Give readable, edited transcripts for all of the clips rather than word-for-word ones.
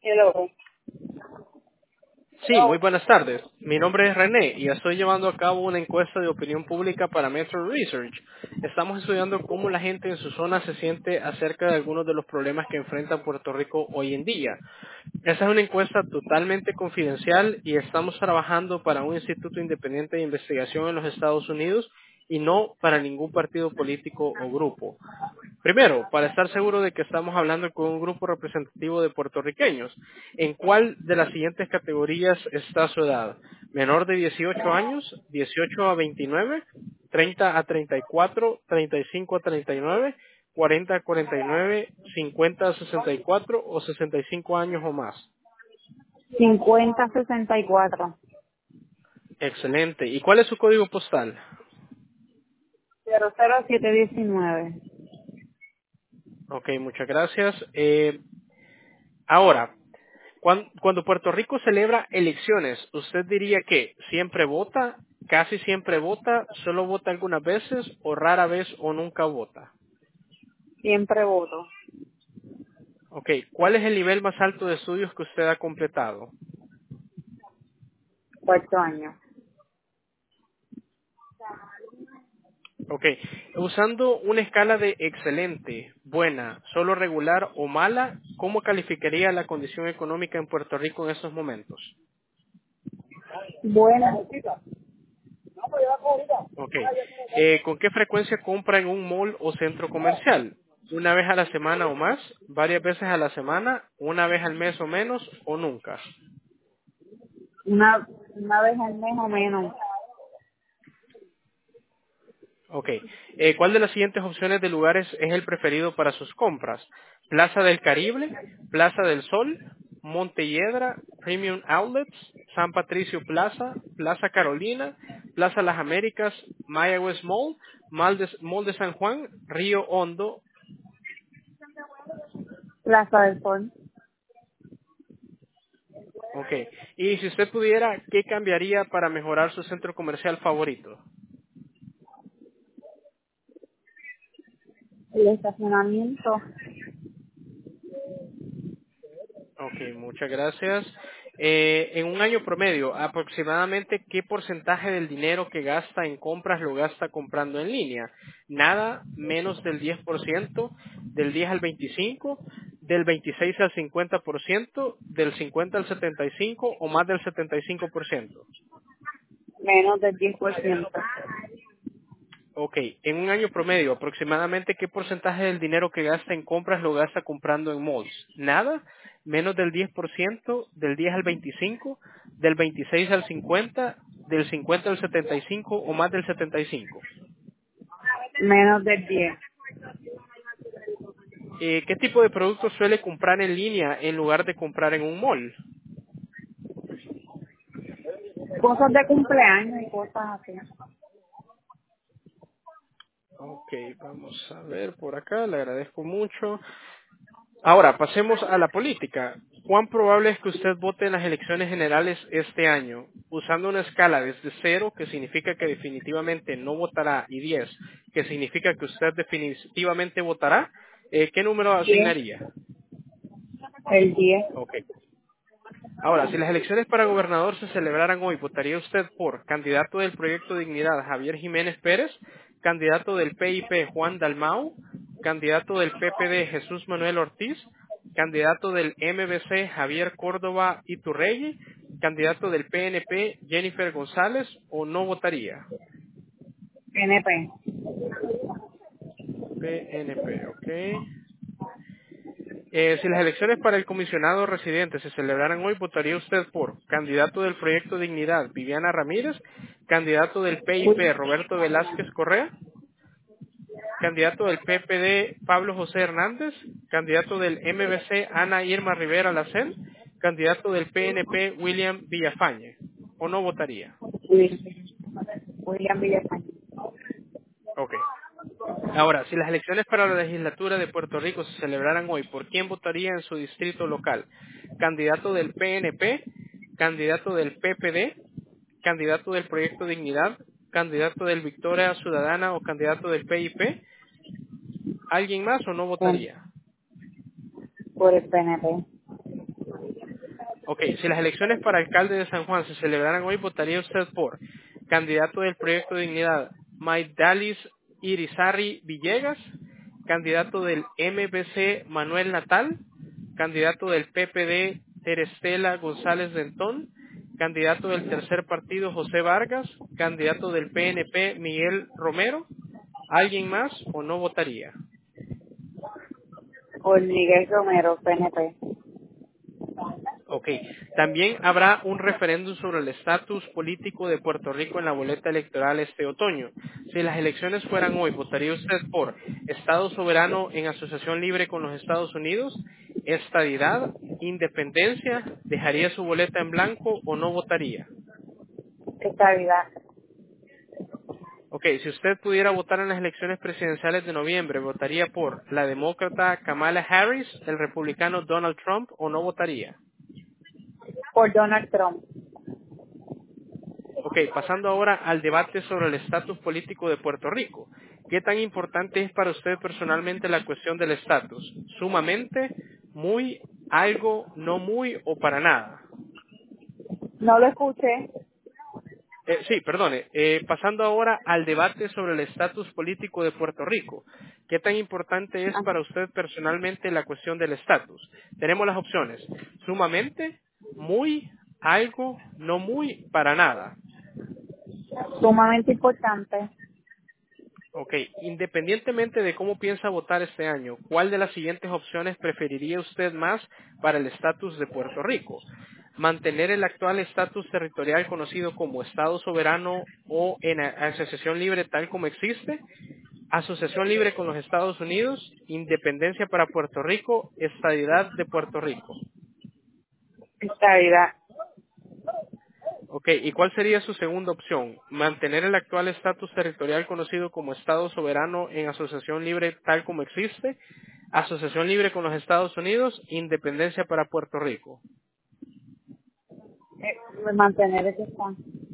Hello. Sí, muy buenas tardes. Mi nombre es René y estoy llevando a cabo una encuesta de opinión pública para Metro Research. Estamos estudiando cómo la gente en su zona se siente acerca de algunos de los problemas que enfrenta Puerto Rico hoy en día. Esta es una encuesta totalmente confidencial y estamos trabajando para un instituto independiente de investigación en los Estados Unidos y no para ningún partido político o grupo. Primero, para estar seguro de que estamos hablando con un grupo representativo de puertorriqueños, ¿en cuál de las siguientes categorías está su edad? Menor de 18 años, 18 a 29, 30 a 34, 35 a 39, 40 a 49, 50 a 64 o 65 años o más. 5064. Excelente. ¿Y cuál es su código postal? 00719. Ok, muchas gracias. Ahora, cuando Puerto Rico celebra elecciones, ¿usted diría que siempre vota, casi siempre vota, solo vota algunas veces o rara vez o nunca vota? Siempre voto. Ok, ¿cuál es el nivel más alto de estudios que usted ha completado? Cuarto año. Ok, usando una escala de excelente, buena, solo regular o mala, ¿cómo calificaría la condición económica en Puerto Rico en estos momentos? Buena. Ok. ¿Con qué frecuencia compra en un mall o centro comercial? ¿Una vez a la semana o más? ¿Varias veces a la semana? ¿Una vez al mes o menos? ¿O nunca? Una vez al mes o menos. Ok. ¿Cuál de las siguientes opciones de lugares es el preferido para sus compras? Plaza del Caribe, Plaza del Sol, Montelledra, Premium Outlets, San Patricio Plaza, Plaza Carolina, Plaza Las Américas, Mayagüez Mall, Mall de San Juan, Río Hondo. Plaza del Sol. Ok. Y si usted pudiera, ¿qué cambiaría para mejorar su centro comercial favorito? El estacionamiento. Ok, muchas gracias. En un año promedio, aproximadamente, ¿qué porcentaje del dinero que gasta en compras lo gasta comprando en línea? Nada, menos del 10%, del 10 al 25, del 26 al 50%, del 50 al 75 o más del 75%. Menos del 10%. Ok, en un año promedio, aproximadamente, ¿qué porcentaje del dinero que gasta en compras lo gasta comprando en malls? Nada, menos del 10%, del 10 al 25, del 26 al 50, del 50 al 75 o más del 75. Menos del 10. ¿Qué tipo de productos suele comprar en línea en lugar de comprar en un mall? Cosas de cumpleaños y cosas así. Ok, vamos a ver por acá, le agradezco mucho. Ahora, pasemos a la política. ¿Cuán probable es que usted vote en las elecciones generales este año? Usando una escala desde 0, que significa que definitivamente no votará, y 10, que significa que usted definitivamente votará, ¿qué número 10. asignaría? El 10. Ok. Ahora, si las elecciones para gobernador se celebraran hoy, ¿votaría usted por candidato del Proyecto Dignidad Javier Jiménez Pérez, candidato del PIP Juan Dalmau, candidato del PPD Jesús Manuel Ortiz, candidato del MBC Javier Córdoba Iturreyes, candidato del PNP Jennifer González o no votaría? NP. PNP, ok. Si las elecciones para el comisionado residente se celebraran hoy, ¿votaría usted por candidato del Proyecto Dignidad, Viviana Ramírez, candidato del PIP, Roberto Velázquez Correa, candidato del PPD, Pablo José Hernández, candidato del MBC, Ana Irma Rivera Lacén, candidato del PNP, William Villafañe? ¿O no votaría? William Villafañe. Ok. Ahora, si las elecciones para la legislatura de Puerto Rico se celebraran hoy, ¿por quién votaría en su distrito local? ¿Candidato del PNP? ¿Candidato del PPD? ¿Candidato del Proyecto Dignidad? ¿Candidato del Victoria Ciudadana o candidato del PIP? ¿Alguien más o no votaría? Por el PNP. Ok, si las elecciones para alcalde de San Juan se celebraran hoy, ¿votaría usted por candidato del Proyecto de Dignidad Maidalis Irizarry Villegas, candidato del MBC Manuel Natal, candidato del PPD Terestela González Dentón, candidato del Tercer Partido José Vargas, candidato del PNP Miguel Romero? ¿Alguien más o no votaría? Por Miguel Romero, PNP. Ok. También habrá un referéndum sobre el estatus político de Puerto Rico en la boleta electoral este otoño. Si las elecciones fueran hoy, ¿votaría usted por Estado soberano en asociación libre con los Estados Unidos? ¿Estadidad? ¿Independencia? ¿Dejaría su boleta en blanco o no votaría? Estabilidad. Ok, si usted pudiera votar en las elecciones presidenciales de noviembre, ¿votaría por la demócrata Kamala Harris, el republicano Donald Trump o no votaría? Por Donald Trump. Ok, pasando ahora al debate sobre el estatus político de Puerto Rico. ¿Qué tan importante es para usted personalmente la cuestión del estatus? ¿Sumamente, muy, algo, no muy o para nada? No lo escuché. Sí, perdone. Pasando ahora al debate sobre el estatus político de Puerto Rico. ¿Qué tan importante es Ajá. para usted personalmente la cuestión del estatus? Tenemos las opciones. Sumamente, muy, algo, no muy, para nada. Sumamente importante. Ok, independientemente de cómo piensa votar este año, ¿cuál de las siguientes opciones preferiría usted más para el estatus de Puerto Rico? ¿Mantener el actual estatus territorial conocido como Estado soberano o en asociación libre tal como existe? ¿Asociación libre con los Estados Unidos? ¿Independencia para Puerto Rico? ¿Estadidad de Puerto Rico? Estabilidad. Ok, ¿y cuál sería su segunda opción? ¿Mantener el actual estatus territorial conocido como Estado soberano en asociación libre tal como existe? ¿Asociación libre con los Estados Unidos? ¿Independencia para Puerto Rico? Mantener ese stand.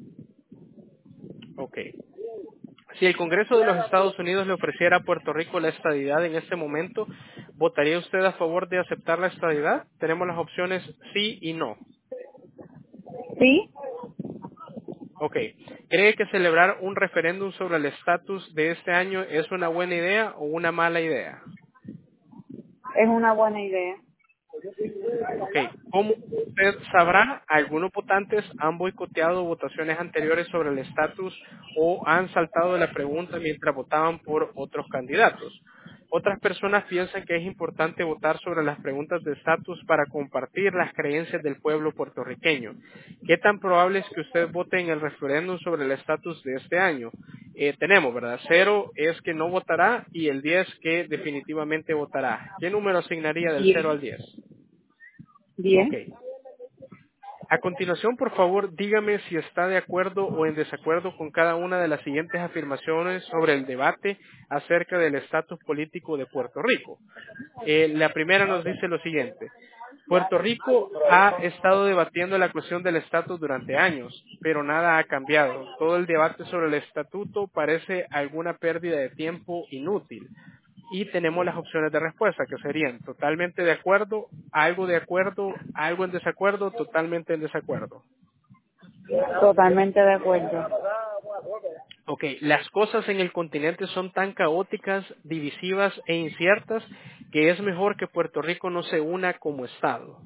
Ok. Si el Congreso de los Estados Unidos le ofreciera a Puerto Rico la estadidad en este momento, ¿votaría usted a favor de aceptar la estadidad? Tenemos las opciones sí y no. Sí, Ok. ¿Cree que celebrar un referéndum sobre el estatus de este año es una buena idea o una mala idea? es una buena idea. Ok, como usted sabrá, algunos votantes han boicoteado votaciones anteriores sobre el estatus o han saltado de la pregunta mientras votaban por otros candidatos. Otras personas piensan que es importante votar sobre las preguntas de estatus para compartir las creencias del pueblo puertorriqueño. ¿Qué tan probable es que usted vote en el referéndum sobre el estatus de este año? Tenemos, ¿verdad? 0 es que no votará y el 10 que definitivamente votará. ¿Qué número asignaría del 0 Bien. al 10? Ok. Bien. A continuación, por favor, dígame si está de acuerdo o en desacuerdo con cada una de las siguientes afirmaciones sobre el debate acerca del estatus político de Puerto Rico. La primera nos dice lo siguiente. Puerto Rico ha estado debatiendo la cuestión del estatus durante años, pero nada ha cambiado. Todo el debate sobre el estatuto parece alguna pérdida de tiempo inútil. Y tenemos las opciones de respuesta, que serían totalmente de acuerdo, algo en desacuerdo, totalmente en desacuerdo. Totalmente de acuerdo. Ok, las cosas en el continente son tan caóticas, divisivas e inciertas que es mejor que Puerto Rico no se una como Estado.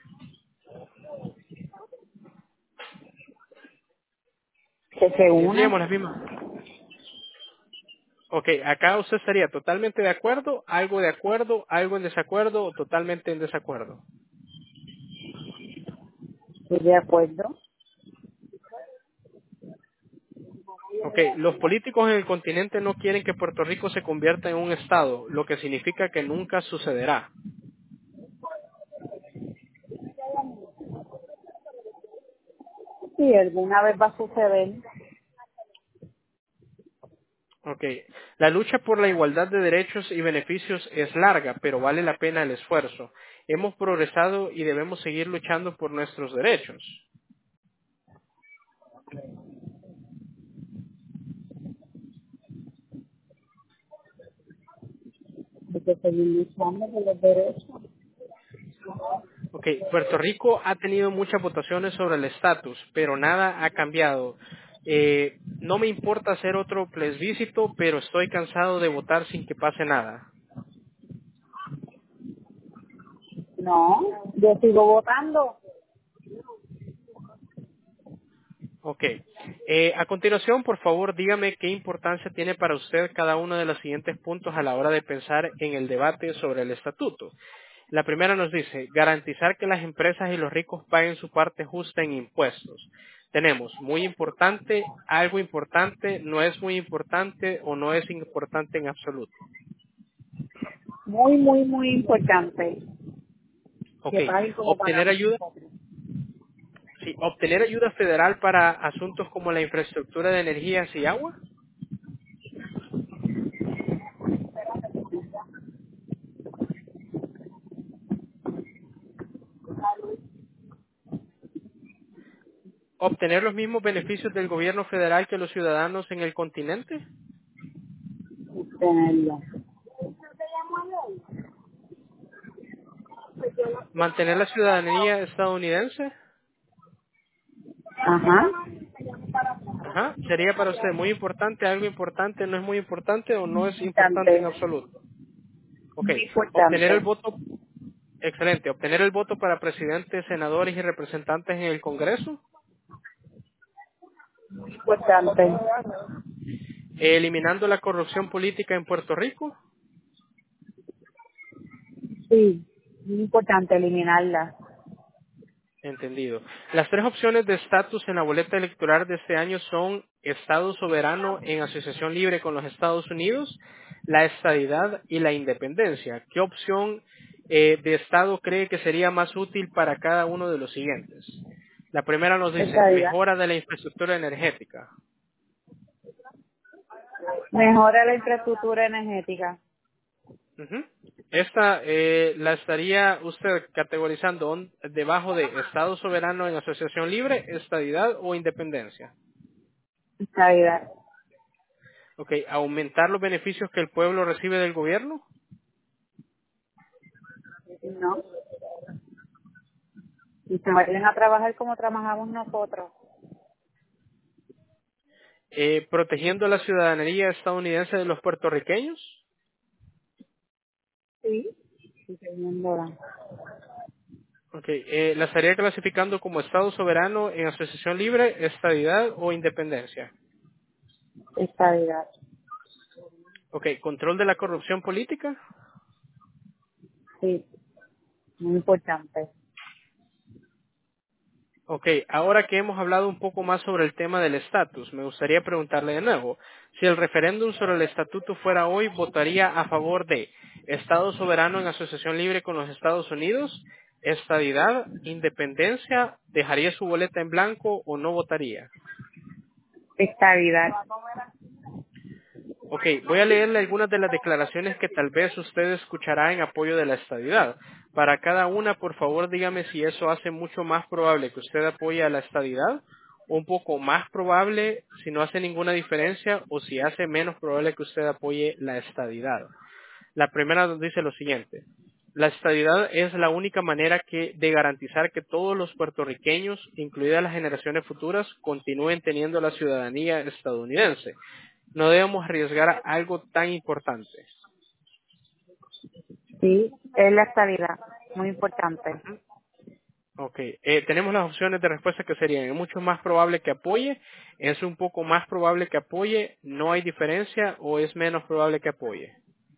Que se una. Tendríamos las mismas. Ok, acá usted estaría totalmente de acuerdo, algo en desacuerdo o totalmente en desacuerdo. Estoy de acuerdo. Ok, los políticos en el continente no quieren que Puerto Rico se convierta en un estado, lo que significa que nunca sucederá. Sí, alguna vez va a suceder. Ok, la lucha por la igualdad de derechos y beneficios es larga, pero vale la pena el esfuerzo. Hemos progresado y debemos seguir luchando por nuestros derechos. Hay que seguir luchando por los derechos. Ok, Puerto Rico ha tenido muchas votaciones sobre el estatus, pero nada ha cambiado. No me importa hacer otro plebiscito, pero estoy cansado de votar sin que pase nada. No, yo sigo votando. Ok. A continuación, por favor, dígame qué importancia tiene para usted cada uno de los siguientes puntos a la hora de pensar en el debate sobre el estatuto. La primera nos dice, garantizar que las empresas y los ricos paguen su parte justa en impuestos. Tenemos muy importante, algo importante, no es muy importante o no es importante en absoluto. Muy, muy, muy importante. Ok. Que paguen como Obtener pagamos ayuda, nosotros. sí, obtener ayuda federal para asuntos como la infraestructura de energías y agua. Obtener los mismos beneficios del gobierno federal que los ciudadanos en el continente. Tenerlo. Mantener la ciudadanía estadounidense. Ajá. Ajá. Sería para usted muy importante, algo importante, no es muy importante o no es importante en Importante. absoluto. Ok. Muy Obtener el importante. voto, excelente. Obtener el voto para presidentes, senadores y representantes en el Congreso. Muy importante. Eliminando la corrupción política en Puerto Rico. Sí. Muy importante eliminarla. Entendido. Las tres opciones de estatus en la boleta electoral de este año son Estado soberano en asociación libre con los Estados Unidos, la estadidad y la independencia. ¿Qué opción de Estado cree que sería más útil para cada uno de los siguientes? La primera nos dice Estabilidad. mejora de la infraestructura energética. Mejora la infraestructura energética. Ujú. Esta la estaría usted categorizando debajo de Estado soberano en asociación libre, estadidad o independencia. Estabilidad. Ok, aumentar los beneficios que el pueblo recibe del gobierno, No. Y se vayan a trabajar como trabajamos nosotros. protegiendo la ciudadanía estadounidense de los puertorriqueños. Sí. Sí, teniéndola. Ok, la estaría clasificando como Estado soberano en asociación libre, estadidad o independencia. Estabilidad. Ok, control de la corrupción política. Sí. Muy importante. Ok, ahora que hemos hablado un poco más sobre el tema del estatus, me gustaría preguntarle de nuevo, si el referéndum sobre el estatuto fuera hoy, ¿votaría a favor de Estado soberano en asociación libre con los Estados Unidos, estadidad, independencia, dejaría su boleta en blanco o no votaría? Estabilidad. Ok, voy a leerle algunas de las declaraciones que tal vez usted escuchará en apoyo de la estadidad. Para cada una, por favor, dígame si eso hace mucho más probable que usted apoye a la estadidad, un poco más probable si no hace ninguna diferencia, o si hace menos probable que usted apoye la estadidad. La primera nos dice lo siguiente. La estadidad es la única manera de garantizar que todos los puertorriqueños, incluidas las generaciones futuras, continúen teniendo la ciudadanía estadounidense. No debemos arriesgar algo tan importante. Sí. Es la estabilidad. Muy importante. Ok, tenemos las opciones de respuesta que serían es mucho más probable que apoye, es un poco más probable que apoye, no hay diferencia o es menos probable que apoye.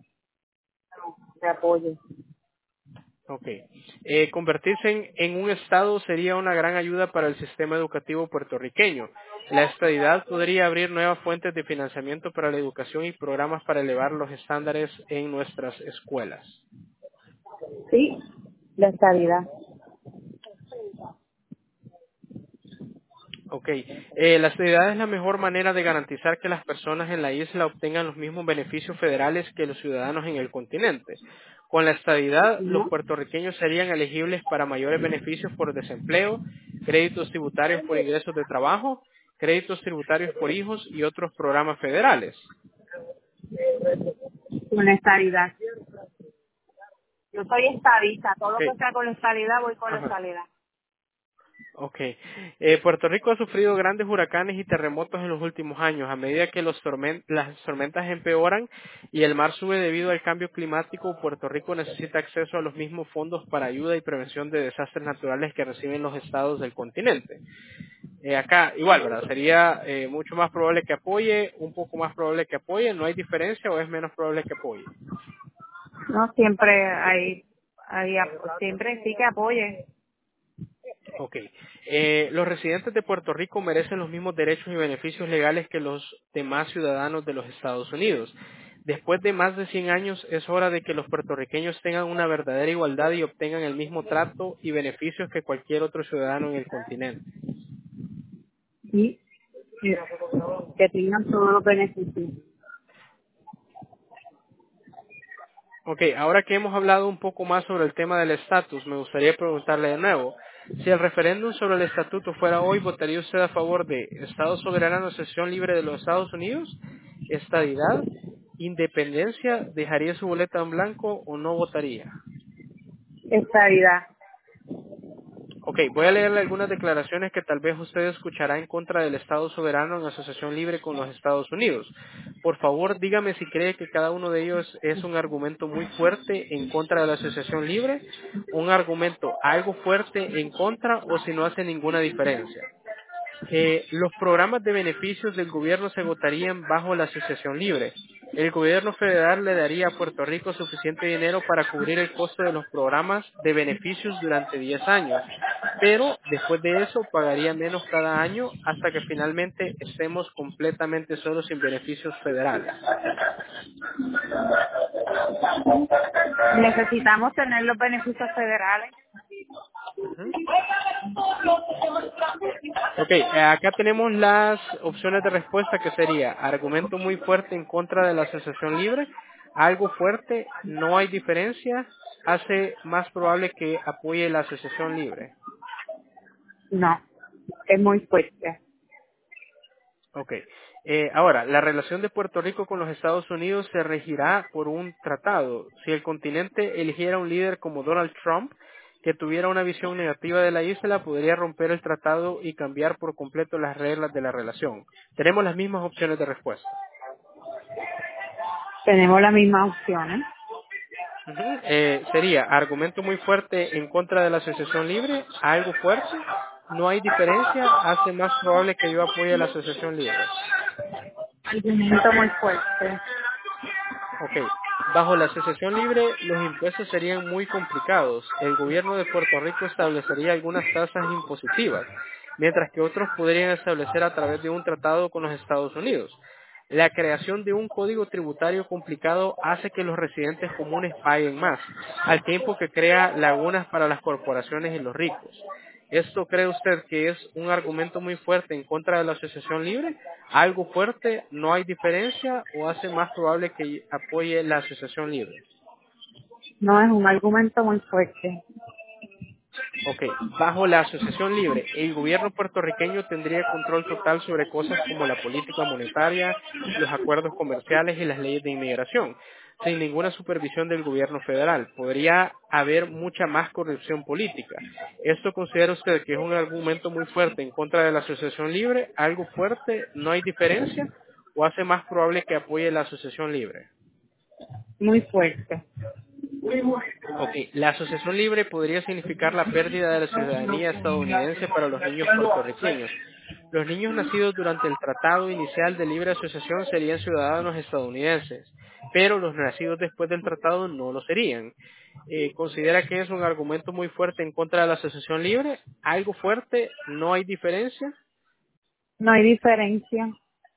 De apoyo. Ok. Convertirse en un Estado sería una gran ayuda para el sistema educativo puertorriqueño. La estadidad podría abrir nuevas fuentes de financiamiento para la educación y programas para elevar los estándares en nuestras escuelas. Sí. La estabilidad. Ok. La estadidad es la mejor manera de garantizar que las personas en la isla obtengan los mismos beneficios federales que los ciudadanos en el continente. Con la estadidad, los ¿No? puertorriqueños serían elegibles para mayores beneficios por desempleo, créditos tributarios por ingresos de trabajo, créditos tributarios por hijos y otros programas federales. Una estabilidad. Yo soy estadista, todo Ok, lo que sea con la estadidad voy con la ajá. estadidad. Ok. Puerto Rico ha sufrido grandes huracanes y terremotos en los últimos años. A medida que las tormentas empeoran y el mar sube debido al cambio climático, Puerto Rico necesita acceso a los mismos fondos para ayuda y prevención de desastres naturales que reciben los estados del continente. Acá, igual, ¿verdad? Sería mucho más probable que apoye, un poco más probable que apoye. ¿No hay diferencia o es menos probable que apoye? No, siempre siempre sí que apoye. Ok. Los residentes de Puerto Rico merecen los mismos derechos y beneficios legales que los demás ciudadanos de los Estados Unidos. Después de más de 100 años, es hora de que los puertorriqueños tengan una verdadera igualdad y obtengan el mismo trato y beneficios que cualquier otro ciudadano en el continente. Sí, sí, que tengan todos los beneficios. Ok, ahora que hemos hablado un poco más sobre el tema del estatus, me gustaría preguntarle de nuevo, si el referéndum sobre el estatuto fuera hoy, ¿votaría usted a favor de Estado soberano, asociación libre de los Estados Unidos, estadidad, independencia, dejaría su boleta en blanco o no votaría? Estadidad. Ok, voy a leerle algunas declaraciones que tal vez usted escuchará en contra del Estado soberano en asociación libre con los Estados Unidos. Por favor, dígame si cree que cada uno de ellos es un argumento muy fuerte en contra de la asociación libre, un argumento algo fuerte en contra o si no hace ninguna diferencia. Los programas de beneficios del gobierno se agotarían bajo la asociación libre. El gobierno federal le daría a Puerto Rico suficiente dinero para cubrir el costo de los programas de beneficios durante 10 años, pero después de eso pagaría menos cada año hasta que finalmente estemos completamente solos sin beneficios federales. Necesitamos tener los beneficios federales. Ujú. Ok, acá tenemos las opciones de respuesta que sería argumento muy fuerte en contra de la asociación libre, algo fuerte, no hay diferencia, hace más probable que apoye la asociación libre. No, es muy fuerte. Ok, ahora, la relación de Puerto Rico con los Estados Unidos se regirá por un tratado. Si el continente eligiera un líder como Donald Trump, que tuviera una visión negativa de la isla, podría romper el tratado y cambiar por completo las reglas de la relación. Tenemos las mismas opciones de respuesta. Tenemos las mismas opciones. Ujú. Sería argumento muy fuerte en contra de la asociación libre, algo fuerte, no hay diferencia, hace más probable que yo apoye la asociación libre. Argumento muy fuerte. Ok, bajo la asociación libre los impuestos serían muy complicados. El gobierno de Puerto Rico establecería algunas tasas impositivas, mientras que otros podrían establecer a través de un tratado con los Estados Unidos. La creación de un código tributario complicado hace que los residentes comunes paguen más, al tiempo que crea lagunas para las corporaciones y los ricos. ¿Esto cree usted que es un argumento muy fuerte en contra de la asociación libre? ¿Algo fuerte, no hay diferencia o hace más probable que apoye la asociación libre? No es un argumento muy fuerte. Ok, bajo la asociación libre, el gobierno puertorriqueño tendría control total sobre cosas como la política monetaria, los acuerdos comerciales y las leyes de inmigración, sin ninguna supervisión del gobierno federal. Podría haber mucha más corrupción política. ¿Esto considera usted que es un argumento muy fuerte en contra de la asociación libre? ¿Algo fuerte, no hay diferencia? ¿O hace más probable que apoye la asociación libre? Muy fuerte. Ok, la asociación libre podría significar la pérdida de la ciudadanía estadounidense para los niños puertorriqueños. Los niños nacidos durante el Tratado Inicial de Libre Asociación serían ciudadanos estadounidenses, pero los nacidos después del tratado no lo serían. ¿Considera que es un argumento muy fuerte en contra de la asociación libre? ¿Algo fuerte? ¿No hay diferencia? No hay diferencia.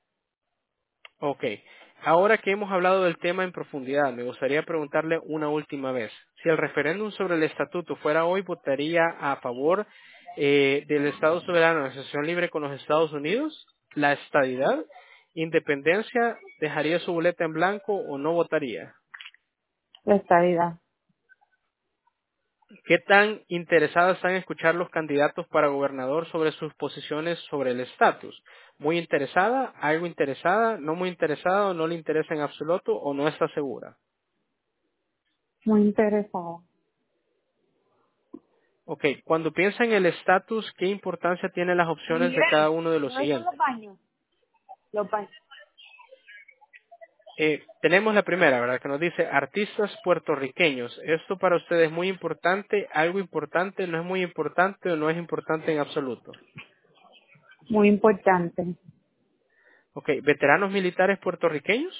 Ok. Ahora que hemos hablado del tema en profundidad, me gustaría preguntarle una última vez. Si el referéndum sobre el estatuto fuera hoy, ¿votaría a favor del Estado soberano de asociación libre con los Estados Unidos? ¿La estadidad? ¿Independencia? ¿Dejaría su boleta en blanco o no votaría? La estadidad. ¿Qué tan interesadas están en escuchar los candidatos para gobernador sobre sus posiciones sobre el estatus? ¿Muy interesada? ¿Algo interesada? ¿No muy interesada? ¿O no le interesa en absoluto? ¿O no está segura? Muy interesada. Ok, cuando piensa en el estatus, ¿qué importancia tienen las opciones de cada Miguel, uno de los ¿dónde están los siguientes? baños? Los baños. Tenemos la primera, ¿verdad? Que nos dice artistas puertorriqueños. ¿Esto para ustedes es muy importante, algo importante, no es muy importante o no es importante en absoluto? Muy importante. Ok, veteranos militares puertorriqueños.